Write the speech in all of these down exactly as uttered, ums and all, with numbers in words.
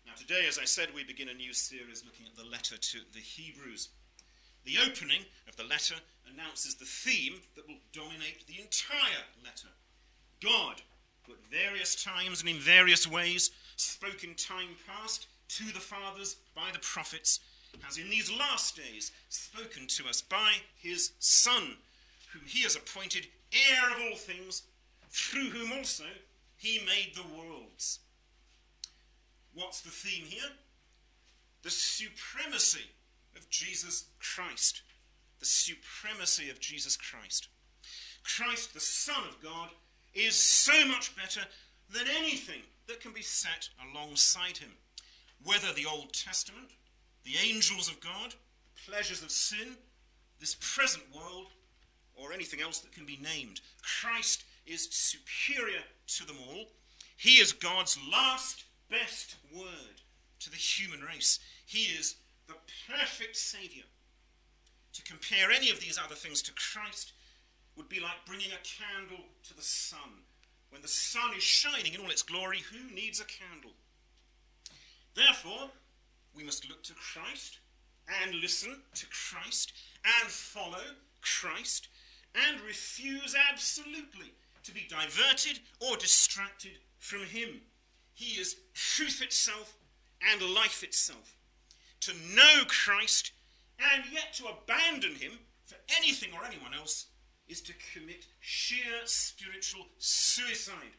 Now today, as I said, we begin a new series looking at the letter to the Hebrews. The opening of the letter announces the theme that will dominate the entire letter. God, who at various times and in various ways spoke in time past to the fathers by the prophets, has in these last days spoken to us by his Son, whom he has appointed heir of all things, through whom also he made the worlds. What's the theme here? The supremacy of Jesus Christ. The supremacy of Jesus Christ. Christ, the Son of God, is so much better than anything that can be set alongside him. Whether the Old Testament, the angels of God, pleasures of sin, this present world, or anything else that can be named, Christ is superior to them all. He is God's last best word to the human race. He is the perfect Saviour. To compare any of these other things to Christ would be like bringing a candle to the sun. When the sun is shining in all its glory, who needs a candle? Therefore, we must look to Christ and listen to Christ and follow Christ and refuse absolutely to be diverted or distracted from him. He is truth itself and life itself. To know Christ and yet to abandon him for anything or anyone else is to commit sheer spiritual suicide.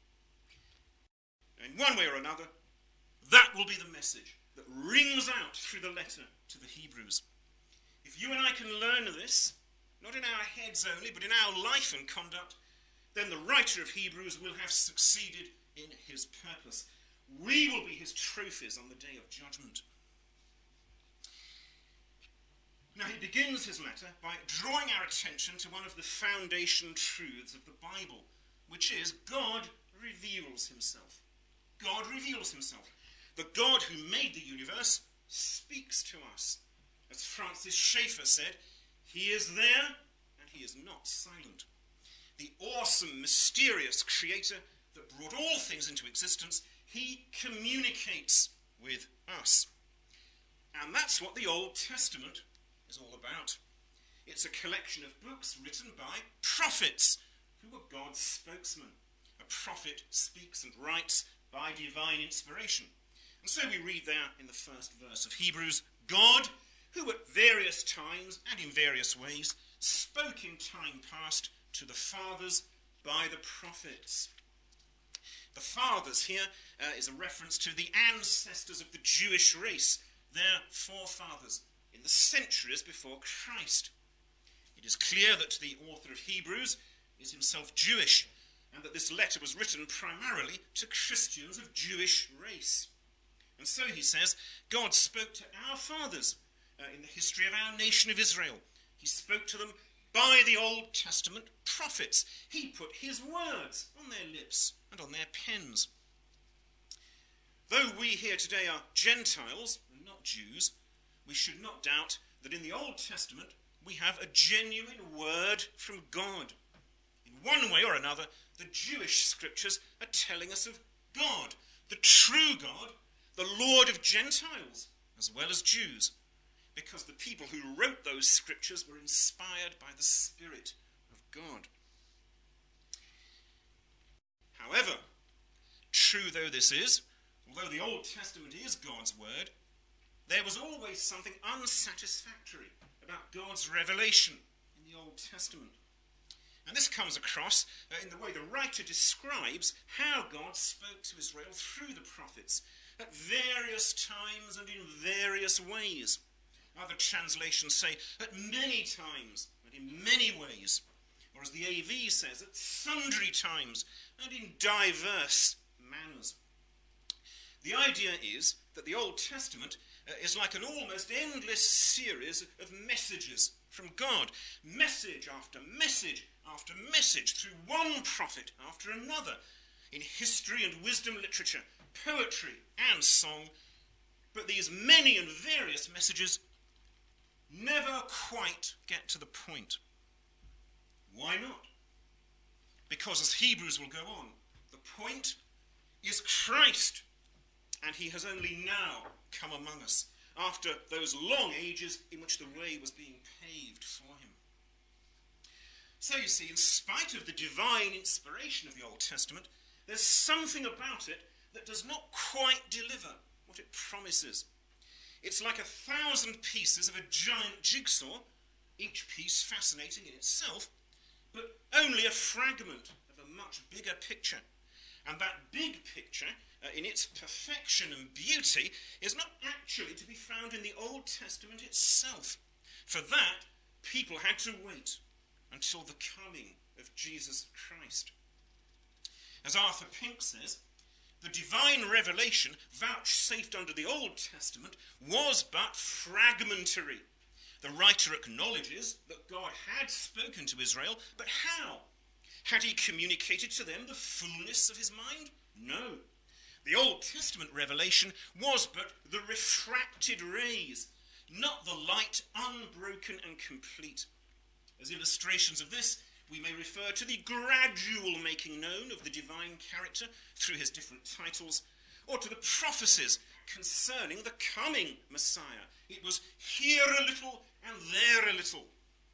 In one way or another, that will be the message that rings out through the letter to the Hebrews. If you and I can learn this, not in our heads only, but in our life and conduct, then the writer of Hebrews will have succeeded in his purpose. We will be his trophies on the day of judgment. Now he begins his letter by drawing our attention to one of the foundation truths of the Bible, which is God reveals himself. God reveals himself. The God who made the universe speaks to us. As Francis Schaeffer said, he is there and he is not silent. The awesome, mysterious creator that brought all things into existence, he communicates with us. And that's what the Old Testament is all about. It's a collection of books written by prophets who are God's spokesmen. A prophet speaks and writes by divine inspiration. And so we read there in the first verse of Hebrews, God, who at various times and in various ways spoke in time past to the fathers by the prophets. The fathers here uh, is a reference to the ancestors of the Jewish race, their forefathers, in the centuries before Christ. It is clear that the author of Hebrews is himself Jewish, and that this letter was written primarily to Christians of Jewish race. And so he says, God spoke to our fathers uh, in the history of our nation of Israel. He spoke to them by the Old Testament prophets. He put his words on their lips and on their pens. Though we here today are Gentiles and not Jews, we should not doubt that in the Old Testament we have a genuine word from God. In one way or another, the Jewish scriptures are telling us of God, the true God, the Lord of Gentiles as well as Jews, because the people who wrote those scriptures were inspired by the Spirit of God. However, true though this is, although the Old Testament is God's word, there was always something unsatisfactory about God's revelation in the Old Testament. And this comes across uh, in the way the writer describes how God spoke to Israel through the prophets at various times and in various ways. Other translations say at many times and in many ways, or as the A V says, at sundry times and in diverse manners. The idea is that the Old Testament uh, is like an almost endless series of messages from God. Message after message after message through one prophet after another in history and wisdom literature, poetry and song. But these many and various messages never quite get to the point. Why not? Because as Hebrews will go on, the point is Christ and he has only now come among us, after those long ages in which the way was being paved for him. So you see, in spite of the divine inspiration of the Old Testament, there's something about it that does not quite deliver what it promises. It's like a thousand pieces of a giant jigsaw, each piece fascinating in itself, but only a fragment of a much bigger picture. And that big picture, uh, in its perfection and beauty, is not actually to be found in the Old Testament itself. For that, people had to wait until the coming of Jesus Christ. As Arthur Pink says, the divine revelation vouchsafed under the Old Testament was but fragmentary. The writer acknowledges that God had spoken to Israel, but how? Had he communicated to them the fullness of his mind? No. The Old Testament revelation was but the refracted rays, not the light unbroken and complete. As illustrations of this, we may refer to the gradual making known of the divine character through his different titles, or to the prophecies concerning the coming Messiah. It was here a little and there a little.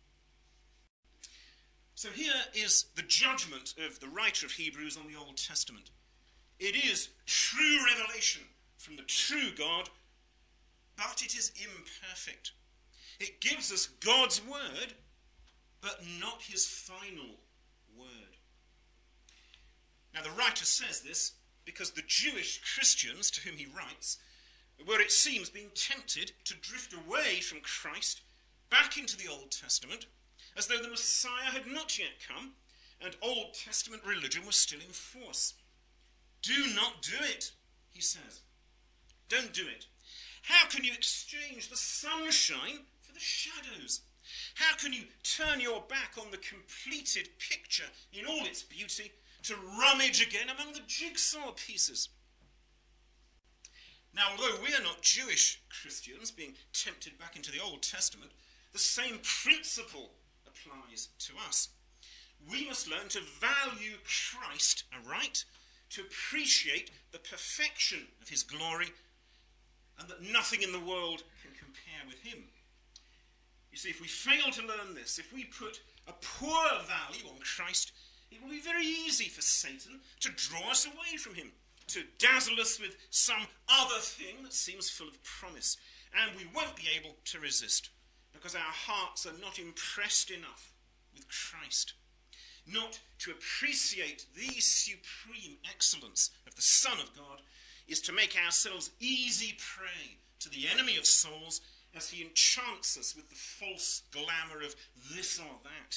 So here is the judgment of the writer of Hebrews on the Old Testament. It is true revelation from the true God, but it is imperfect. It gives us God's word, but not his final word. Now the writer says this because the Jewish Christians to whom he writes were, it seems, being tempted to drift away from Christ back into the Old Testament, as though the Messiah had not yet come and Old Testament religion was still in force. Do not do it, he says. Don't do it. How can you exchange the sunshine for the shadows? How can you turn your back on the completed picture in all its beauty to rummage again among the jigsaw pieces? Now, although we are not Jewish Christians being tempted back into the Old Testament, the same principle applies to us. We must learn to value Christ aright, to appreciate the perfection of his glory, and that nothing in the world can compare with him. You see, if we fail to learn this, if we put a poor value on Christ, it will be very easy for Satan to draw us away from him, to dazzle us with some other thing that seems full of promise, and we won't be able to resist, because our hearts are not impressed enough with Christ. Not to appreciate the supreme excellence of the Son of God is to make ourselves easy prey to the enemy of souls as he enchants us with the false glamour of this or that.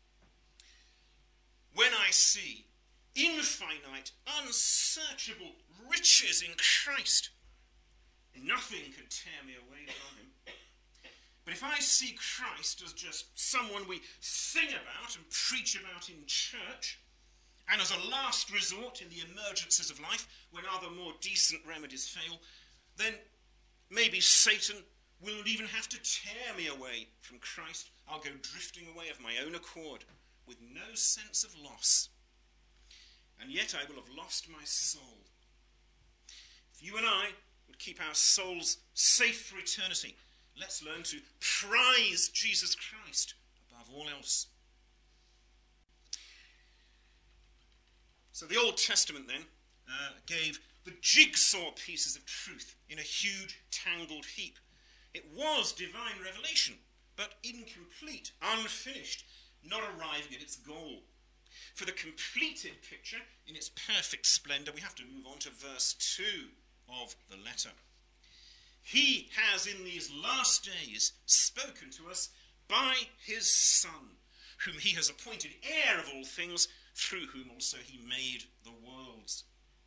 When I see infinite, unsearchable riches in Christ, nothing can tear me away from him. But if I see Christ as just someone we sing about and preach about in church, and as a last resort in the emergencies of life when other more decent remedies fail, then maybe Satan will not even have to tear me away from Christ. I'll go drifting away of my own accord with no sense of loss. And yet I will have lost my soul. If you and I would keep our souls safe for eternity, let's learn to prize Jesus Christ above all else. So the Old Testament then uh, gave the jigsaw pieces of truth in a huge tangled heap. It was divine revelation, but incomplete, unfinished, not arriving at its goal. For the completed picture in its perfect splendour, we have to move on to verse two of the letter. He has in these last days spoken to us by his Son, whom he has appointed heir of all things, through whom also he made the worlds.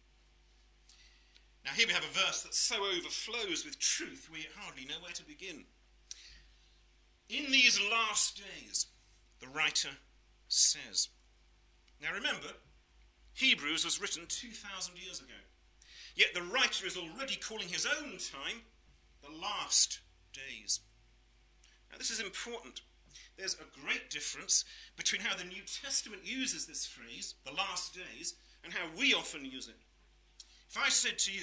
Now here we have a verse that so overflows with truth we hardly know where to begin. In these last days, the writer says. Now remember, Hebrews was written two thousand years ago. Yet the writer is already calling his own time the last days. Now this is important. There's a great difference between how the New Testament uses this phrase, the last days, and how we often use it. If I said to you,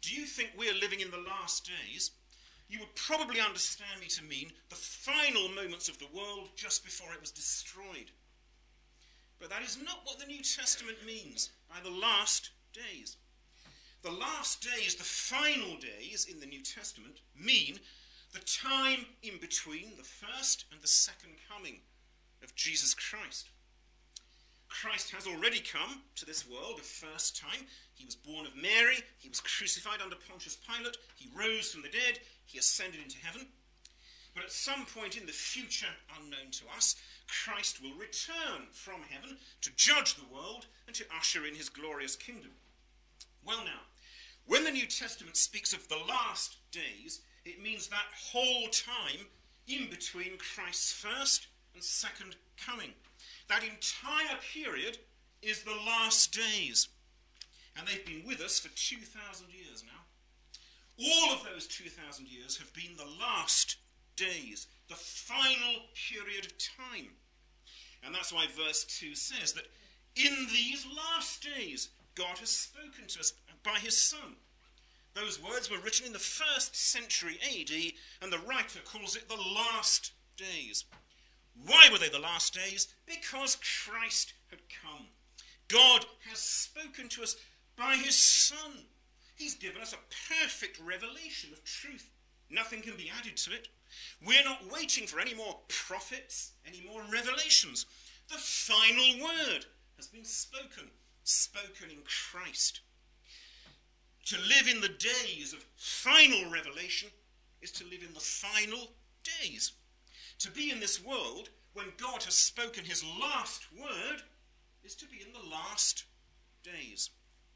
do you think we're living in the last days, you would probably understand me to mean the final moments of the world just before it was destroyed. But that is not what the New Testament means by the last days. The last days, the final days in the New Testament, mean the time in between the first and the second coming of Jesus Christ. Christ has already come to this world a first time. He was born of Mary, he was crucified under Pontius Pilate, he rose from the dead, he ascended into heaven. But at some point in the future unknown to us, Christ will return from heaven to judge the world and to usher in his glorious kingdom. Well now, when the New Testament speaks of the last days, it means that whole time in between Christ's first and second coming. That entire period is the last days. And they've been with us for two thousand years now. All of those two thousand years have been the last days, the final period of time. And that's why verse two says that in these last days, God has spoken to us by his Son. Those words were written in the first century A D, and the writer calls it the last days. Why were they the last days? Because Christ had come. God has spoken to us by his Son. He's given us a perfect revelation of truth. Nothing can be added to it. We're not waiting for any more prophets, any more revelations. The final word has been spoken, spoken in Christ. To live in the days of final revelation is to live in the final days. To be in this world when God has spoken his last word is to be in the last days.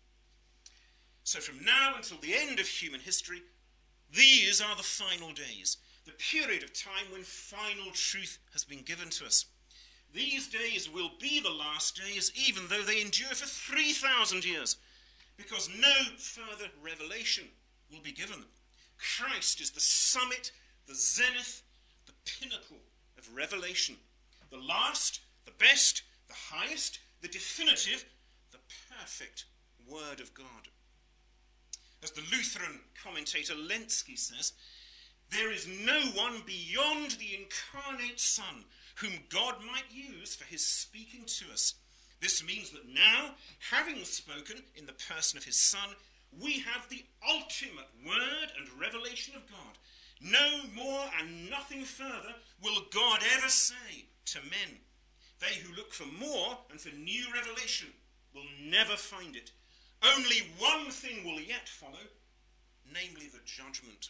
So from now until the end of human history, these are the final days, the period of time when final truth has been given to us. These days will be the last days, even though they endure for three thousand years, because no further revelation will be given. Christ is the summit, the zenith, the pinnacle of revelation. The last, the best, the highest, the definitive, the perfect Word of God. As the Lutheran commentator Lenski says, there is no one beyond the incarnate Son whom God might use for his speaking to us. This means that now, having spoken in the person of his Son, we have the ultimate word and revelation of God. No more and nothing further will God ever say to men. They who look for more and for new revelation will never find it. Only one thing will yet follow, namely the judgment.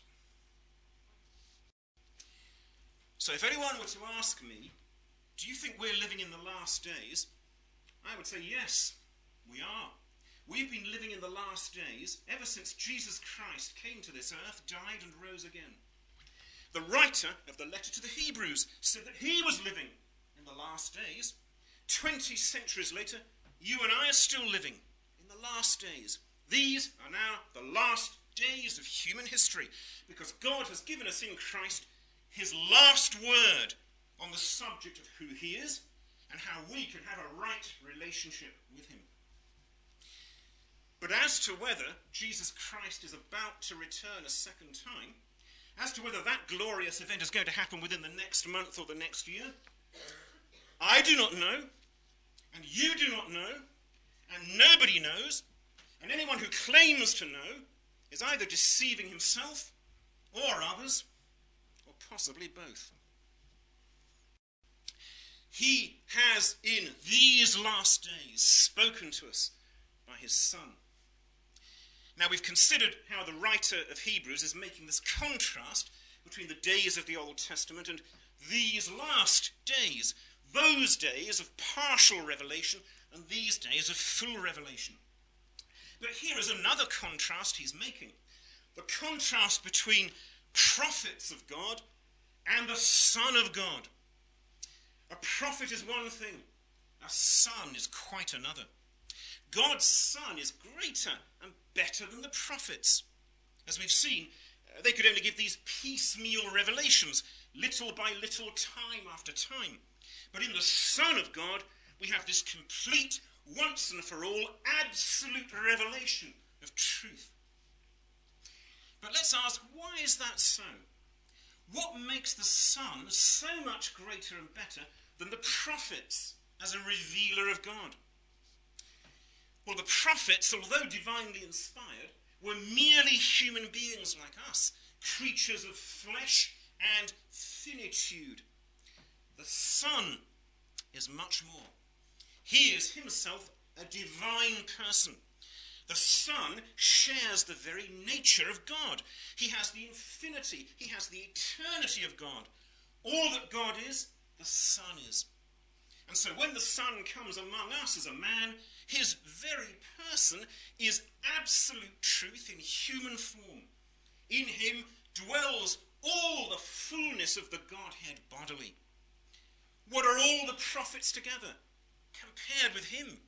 So if anyone were to ask me, do you think we're living in the last days? I would say yes, we are. We've been living in the last days ever since Jesus Christ came to this earth, died and rose again. The writer of the letter to the Hebrews said that he was living in the last days. Twenty centuries later, you and I are still living in the last days. These are now the last days of human history, because God has given us in Christ his last word on the subject of who he is and how we can have a right relationship with him. But as to whether Jesus Christ is about to return a second time, as to whether that glorious event is going to happen within the next month or the next year, I do not know, and you do not know, and nobody knows, and anyone who claims to know is either deceiving himself or others, or possibly both. He has in these last days spoken to us by his Son. Now we've considered how the writer of Hebrews is making this contrast between the days of the Old Testament and these last days, those days of partial revelation and these days of full revelation. But here is another contrast he's making. The contrast between prophets of God and the Son of God. A prophet is one thing, a son is quite another. God's Son is greater and better than the prophets. As we've seen, they could only give these piecemeal revelations, little by little, time after time. But in the Son of God, we have this complete, once and for all, absolute revelation of truth. But let's ask, why is that so? What makes the Son so much greater and better than the prophets as a revealer of God? Well, the prophets, although divinely inspired, were merely human beings like us, creatures of flesh and finitude. The Son is much more. He is himself a divine person. The Son shares the very nature of God. He has the infinity, he has the eternity of God. All that God is, the Son is. And so when the Son comes among us as a man, his very person is absolute truth in human form. In him dwells all the fullness of the Godhead bodily. What are all the prophets together compared with him?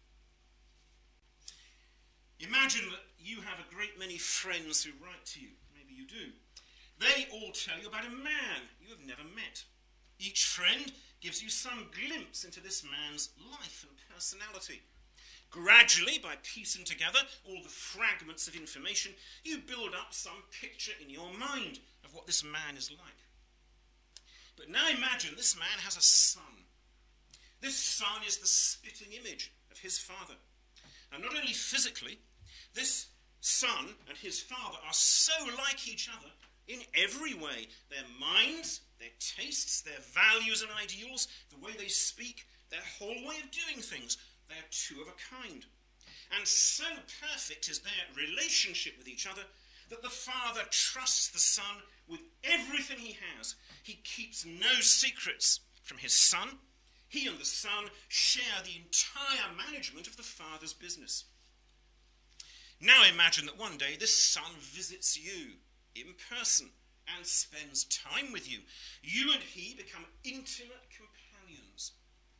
Imagine that you have a great many friends who write to you. Maybe you do. They all tell you about a man you have never met. Each friend gives you some glimpse into this man's life and personality. Gradually, by piecing together all the fragments of information, you build up some picture in your mind of what this man is like. But now imagine this man has a son. This son is the spitting image of his father. And not only physically, this son and his father are so like each other in every way. Their minds, their tastes, their values and ideals, the way they speak, their whole way of doing things, they're two of a kind. And so perfect is their relationship with each other that the father trusts the son with everything he has. He keeps no secrets from his son. He and the son share the entire management of the father's business. Now imagine that one day this son visits you in person and spends time with you. You and he become intimate companions.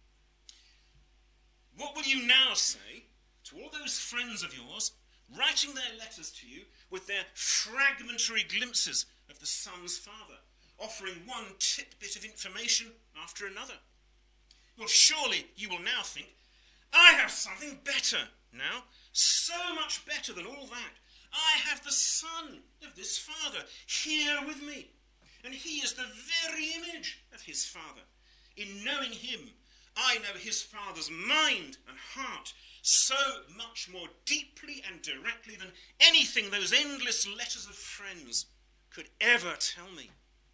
What will you now say to all those friends of yours writing their letters to you with their fragmentary glimpses of the son's father, offering one tidbit of information after another? Well, surely you will now think, I have something better now, so much better than all that. I have the son of this father here with me, and he is the very image of his father. In knowing him, I know his father's mind and heart so much more deeply and directly than anything those endless letters of friends could ever tell me.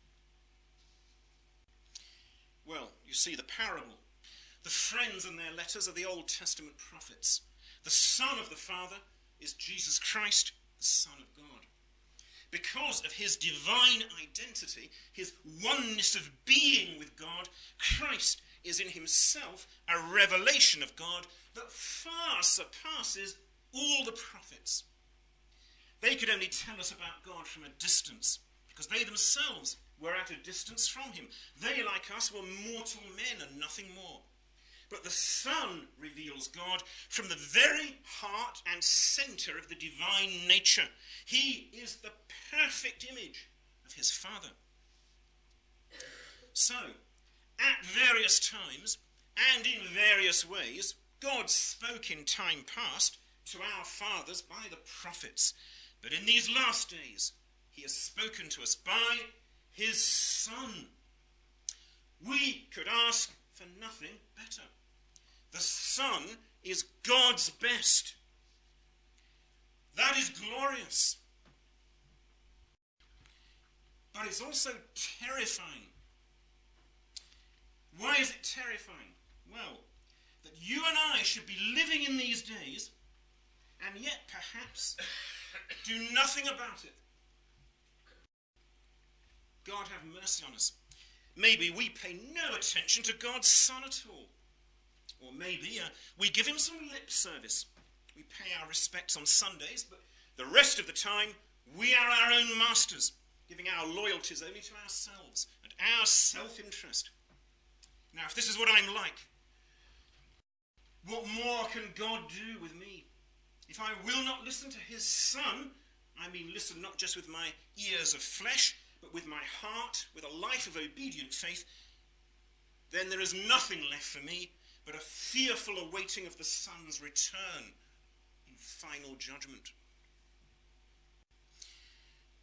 Well, you see the parable. The friends and their letters are the Old Testament prophets. The Son of the Father is Jesus Christ, the Son of God. Because of his divine identity, his oneness of being with God, Christ is in himself a revelation of God that far surpasses all the prophets. They could only tell us about God from a distance, because they themselves were at a distance from him. They, like us, were mortal men and nothing more. But the Son reveals God from the very heart and centre of the divine nature. He is the perfect image of his Father. So, at various times and in various ways, God spoke in time past to our fathers by the prophets. But in these last days, he has spoken to us by his Son. We could ask for nothing better. The Son is God's best. That is glorious. But it's also terrifying. Why is it terrifying? Well, that you and I should be living in these days and yet perhaps do nothing about it. God have mercy on us. Maybe we pay no attention to God's Son at all. Or maybe uh, we give him some lip service. We pay our respects on Sundays, but the rest of the time we are our own masters, giving our loyalties only to ourselves and our self-interest. Now, if this is what I'm like, what more can God do with me? If I will not listen to his Son, I mean listen not just with my ears of flesh, but with my heart, with a life of obedient faith, then there is nothing left for me but a fearful awaiting of the Son's return in final judgment.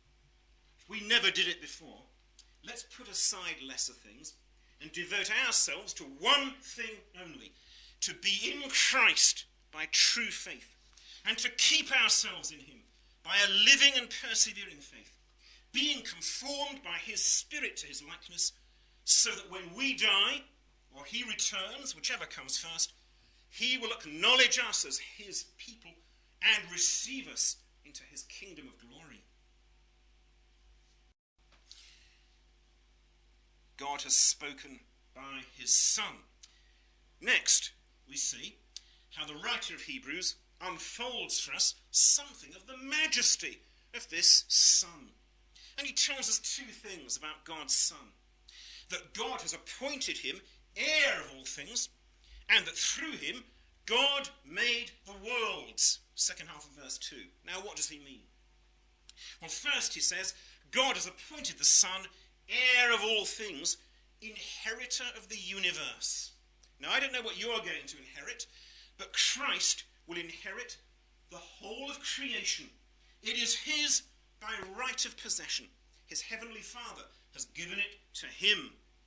if we never did it before, let's put aside lesser things and devote ourselves to one thing only, to be in Christ by true faith, and to keep ourselves in him by a living and persevering faith, being conformed by his Spirit to his likeness, so that when we die, or he returns, whichever comes first, he will acknowledge us as his people and receive us into his kingdom of glory. God has spoken by his Son. Next, we see how the writer of Hebrews unfolds for us something of the majesty of this Son. And he tells us two things about God's Son. That God has appointed him heir of all things, and that through him God made the worlds. Second half of verse two. Now what does he mean? Well, first he says, God has appointed the Son heir of all things, inheritor of the universe. Now I don't know what you're going to inherit, but Christ will inherit the whole of creation. It is his by right of possession. His heavenly Father has given it to him.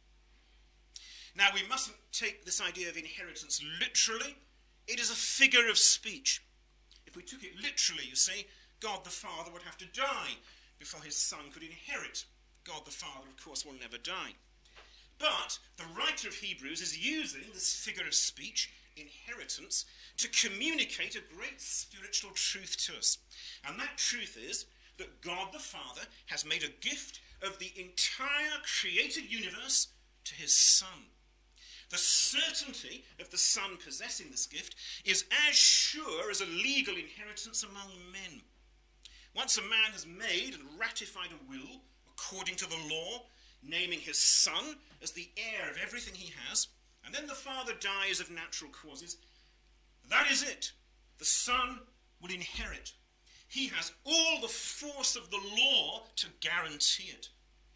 Now, we mustn't take this idea of inheritance literally. It is a figure of speech. If we took it literally, you see, God the Father would have to die before his Son could inherit. God the Father, of course, will never die. But the writer of Hebrews is using this figure of speech, inheritance, to communicate a great spiritual truth to us. And that truth is that God the Father has made a gift of the entire created universe to his Son. The certainty of the Son possessing this gift is as sure as a legal inheritance among men. Once a man has made and ratified a will according to the law, naming his Son as the heir of everything he has, and then the Father dies of natural causes, that is it. The Son will inherit. He has all the force of the law to guarantee it.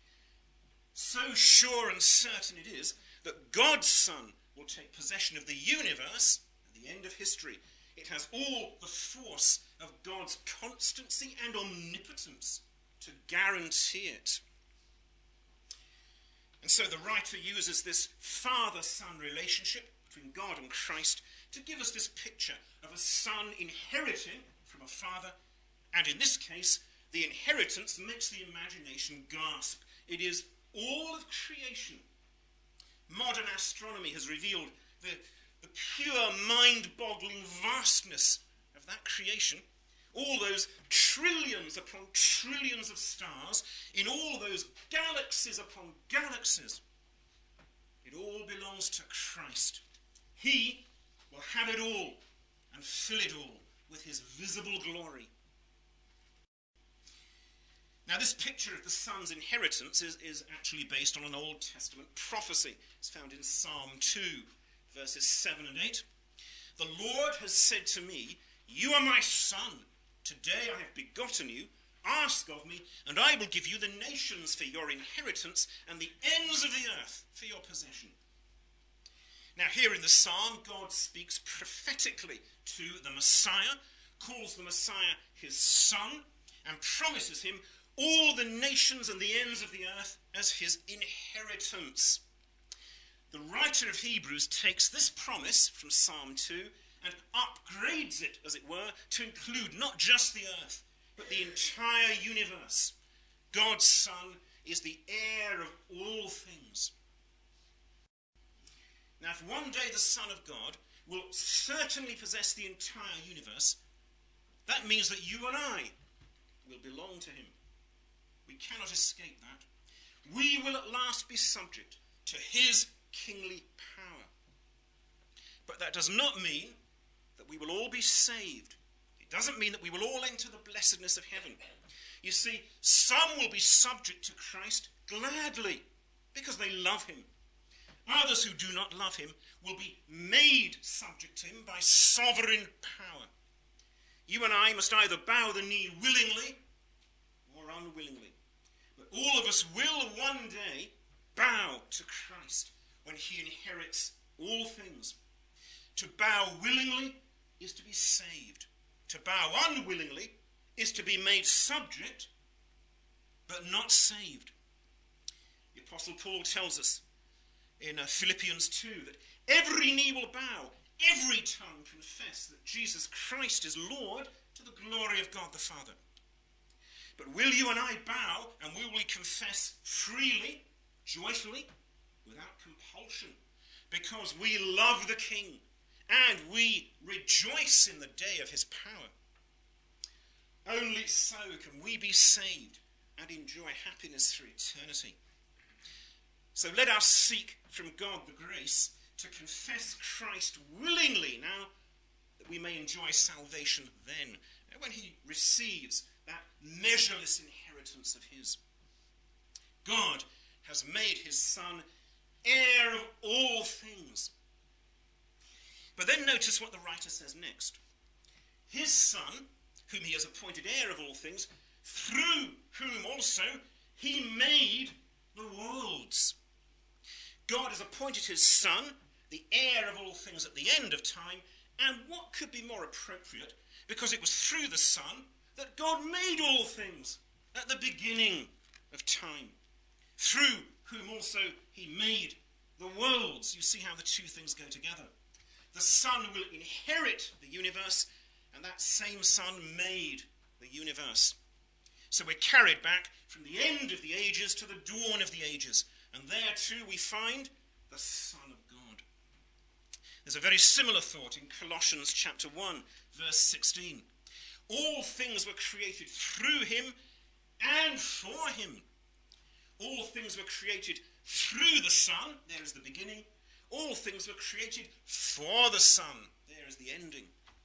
So sure and certain it is that God's Son will take possession of the universe at the end of history. It has all the force of God's constancy and omnipotence to guarantee it. And so the writer uses this father-son relationship between God and Christ to give us this picture of a son inheriting from a father, and in this case, the inheritance makes the imagination gasp. It is all of creation. Modern astronomy has revealed the, the pure mind-boggling vastness of that creation. All those trillions upon trillions of stars in all those galaxies upon galaxies. It all belongs to Christ. He will have it all and fill it all with his visible glory. Now, this picture of the Son's inheritance is, is actually based on an Old Testament prophecy. It's found in Psalm two, verses seven and eight. The Lord has said to me, "You are my Son. Today I have begotten you. Ask of me, and I will give you the nations for your inheritance and the ends of the earth for your possession." Now, here in the psalm, God speaks prophetically to the Messiah, calls the Messiah his Son, and promises him all the nations and the ends of the earth as his inheritance. The writer of Hebrews takes this promise from Psalm two and upgrades it, as it were, to include not just the earth, but the entire universe. God's Son is the heir of all things. Now, if one day the Son of God will certainly possess the entire universe, that means that you and I will belong to him. We cannot escape that. We will at last be subject to his kingly power. But that does not mean that we will all be saved. It doesn't mean that we will all enter the blessedness of heaven. You see, some will be subject to Christ gladly because they love him. Others who do not love him will be made subject to him by sovereign power. You and I must either bow the knee willingly or unwillingly. But all of us will one day bow to Christ when he inherits all things. To bow willingly is to be saved. To bow unwillingly is to be made subject but not saved. The Apostle Paul tells us in uh, Philippians two that every knee will bow, every tongue confess that Jesus Christ is Lord, to the glory of God the Father. But will you and I bow, and will we confess freely, joyfully, without compulsion, because we love the King and we rejoice in the day of his power? Only so can we be saved and enjoy happiness through eternity. So let us seek from God the grace to confess Christ willingly now, that we may enjoy salvation then, when he receives that measureless inheritance of his. God has made his Son heir of all things. But then notice what the writer says next. His Son, whom he has appointed heir of all things, through whom also he made the worlds. God has appointed his Son, the heir of all things at the end of time, and what could be more appropriate, because it was through the Son that God made all things at the beginning of time, through whom also he made the worlds. You see how the two things go together. The Son will inherit the universe, and that same Son made the universe. So we're carried back from the end of the ages to the dawn of the ages, and there too we find the Son of God. There's a very similar thought in Colossians chapter one, verse sixteen. All things were created through him and for him. All things were created through the Son, there is the beginning. All things were created for the Son, there is the ending.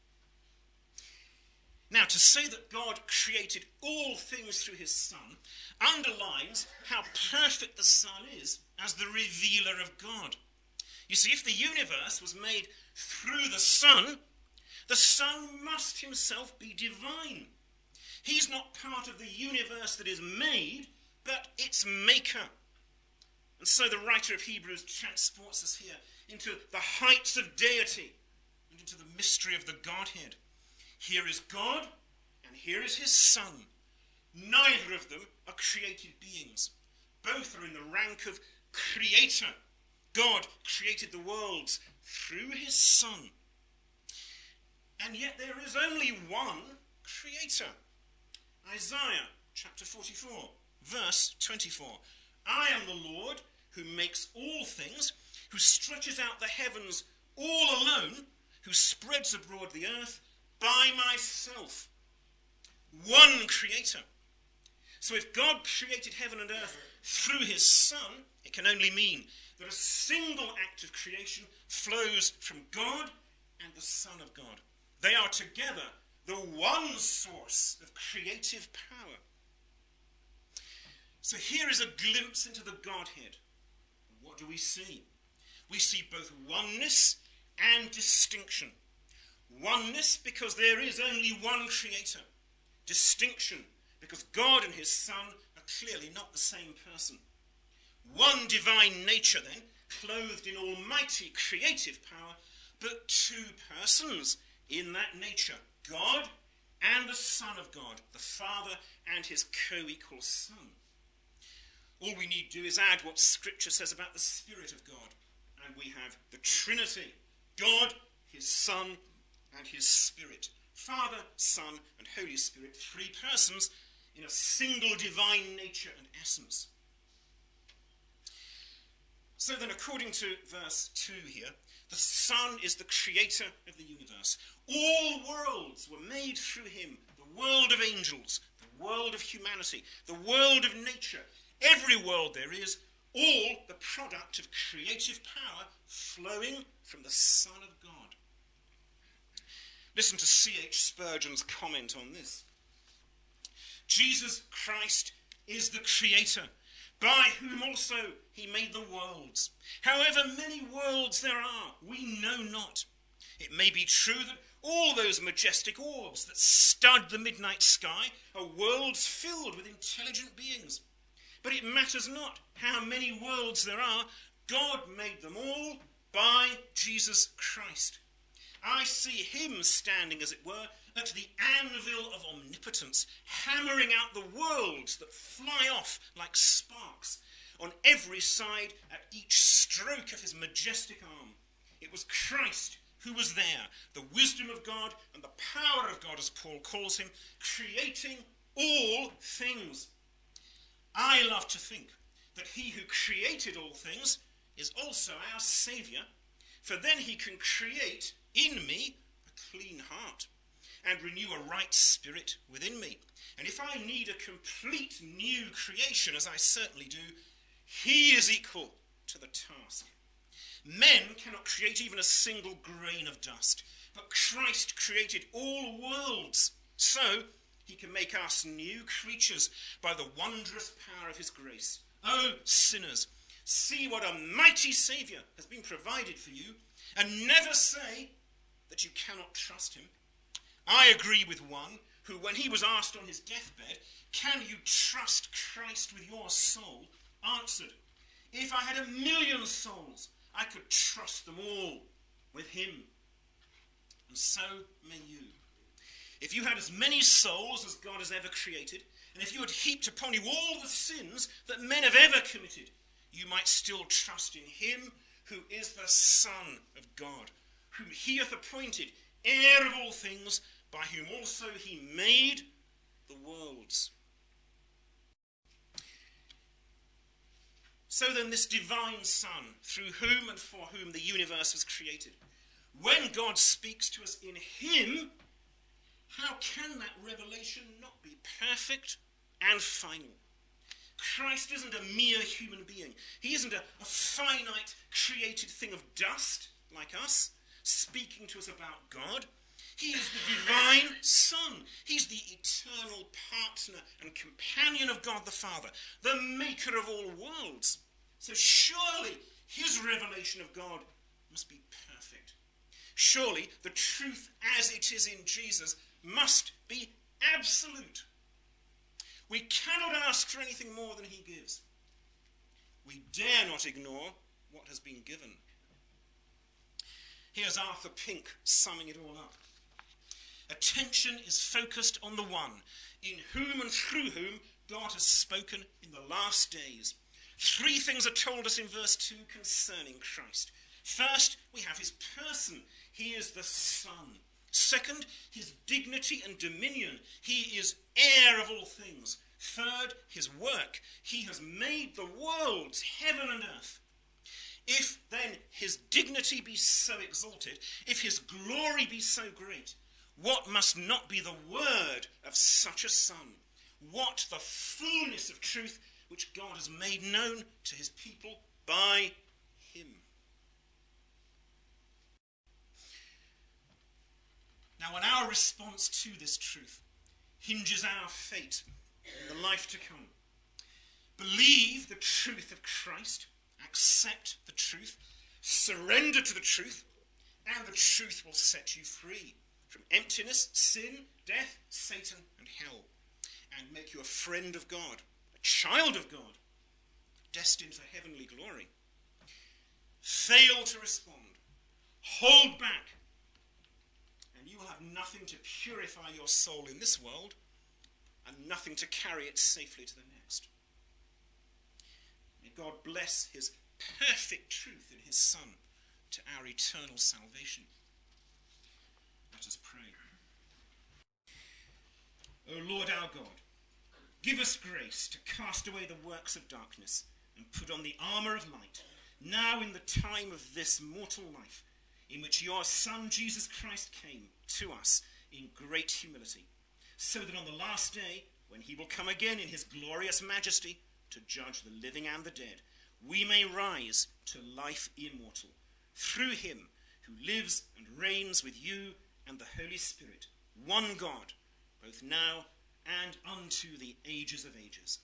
Now, to say that God created all things through his Son underlines how perfect the Son is as the revealer of God. You see, if the universe was made through the Son, the Son must himself be divine. He's not part of the universe that is made, but its maker. And so the writer of Hebrews transports us here into the heights of deity and into the mystery of the Godhead. Here is God, and here is his Son. Neither of them are created beings. Both are in the rank of creator. God created the worlds through his Son. And yet there is only one creator. Isaiah chapter forty-four, verse twenty-four. I am the Lord who makes all things, who stretches out the heavens all alone, who spreads abroad the earth by myself. One creator. So if God created heaven and earth through his Son, it can only mean that a single act of creation flows from God and the Son of God. They are together the one source of creative power. So here is a glimpse into the Godhead. What do we see? We see both oneness and distinction. Oneness because there is only one creator. Distinction because God and his Son are clearly not the same person. One divine nature then, clothed in almighty creative power, but two persons in that nature, God and the Son of God, the Father and his co-equal Son. All we need do is add what Scripture says about the Spirit of God, and we have the Trinity, God, his Son, and his Spirit. Father, Son, and Holy Spirit, three persons in a single divine nature and essence. So then, according to verse two here, the Son is the creator of the universe. All worlds were made through him. The world of angels, the world of humanity, the world of nature, every world there is, all the product of creative power flowing from the Son of God. Listen to C H Spurgeon's comment on this. Jesus Christ is the creator, by whom also he made the worlds. However many worlds there are, we know not. It may be true that all those majestic orbs that stud the midnight sky are worlds filled with intelligent beings. But it matters not how many worlds there are. God made them all by Jesus Christ. I see him standing, as it were, at the anvil of omnipotence, hammering out the worlds that fly off like sparks on every side at each stroke of his majestic arm. It was Christ who was there, the wisdom of God and the power of God, as Paul calls him, creating all things. I love to think that he who created all things is also our Saviour, for then he can create in me a clean heart and renew a right spirit within me. And if I need a complete new creation, as I certainly do, he is equal to the task. Men cannot create even a single grain of dust, but Christ created all worlds, so he can make us new creatures by the wondrous power of his grace. Oh, sinners, see what a mighty Saviour has been provided for you, and never say that you cannot trust him. I agree with one who, when he was asked on his deathbed, "Can you trust Christ with your soul?" answered, "If I had a million souls, I could trust them all with him." And so may you. If you had as many souls as God has ever created, and if you had heaped upon you all the sins that men have ever committed, you might still trust in him who is the Son of God, whom he hath appointed heir of all things, by whom also he made the worlds. So then, this divine Son, through whom and for whom the universe was created, when God speaks to us in him, how can that revelation not be perfect and final? Christ isn't a mere human being. He isn't a, a finite, created thing of dust like us, speaking to us about God. He is the divine Son. He's the eternal partner and companion of God the Father, the maker of all worlds. So surely his revelation of God must be perfect. Surely the truth as it is in Jesus must be absolute. We cannot ask for anything more than he gives. We dare not ignore what has been given. Here's Arthur Pink summing it all up. Attention is focused on the one in whom and through whom God has spoken in the last days. Three things are told us in verse two concerning Christ. First, we have his person. He is the Son. Second, his dignity and dominion. He is heir of all things. Third, his work. He has made the worlds, heaven and earth. If then his dignity be so exalted, if his glory be so great, what must not be the word of such a Son? What the fullness of truth which God has made known to his people by him. Now, and our response to this truth hinges our fate in the life to come. Believe the truth of Christ, accept the truth, surrender to the truth, and the truth will set you free from emptiness, sin, death, Satan, and hell, and make you a friend of God, a child of God, destined for heavenly glory. Fail to respond, hold back, and you will have nothing to purify your soul in this world and nothing to carry it safely to the next. May God bless his perfect truth in his Son to our eternal salvation. Let us pray. O Lord our God, give us grace to cast away the works of darkness and put on the armour of light, now in the time of this mortal life, in which your Son Jesus Christ came to us in great humility, so that on the last day, when he will come again in his glorious majesty to judge the living and the dead, we may rise to life immortal, through him who lives and reigns with you and the Holy Spirit, one God, both now and unto the ages of ages.